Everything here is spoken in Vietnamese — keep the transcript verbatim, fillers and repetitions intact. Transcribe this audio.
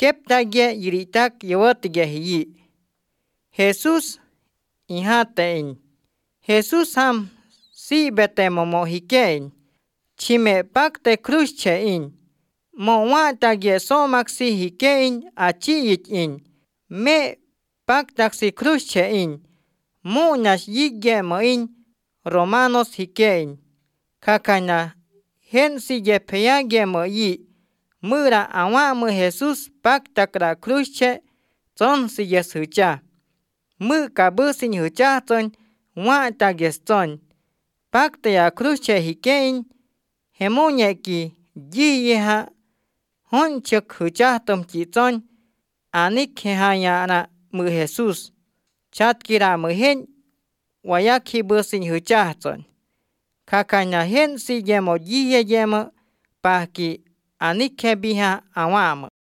keptagie yiritak yawatige hiyi. Jesus ihatein. Jesus ham si bete momo hikein. Chime pakte kruschein. Mo watagie somaksi hikein achiyitin. Me paktaksi kruschein. Munas yigye moin Romanos hikein. Kakana hensi ye peyage mo yi. Mura awamu Jesus paktakra krusche son si yes hucha. Mu kabusin hucha son wata geston. Pakta ya krusche hikein. Hemonye ki yiyeha. Honchuk hucha tom chiton. Anik hehayana mu Jesus. Chatkira mu hen. Wayaki busin hucha son. Kakana hensi yemo yiye yemo. Paki anike biha awam.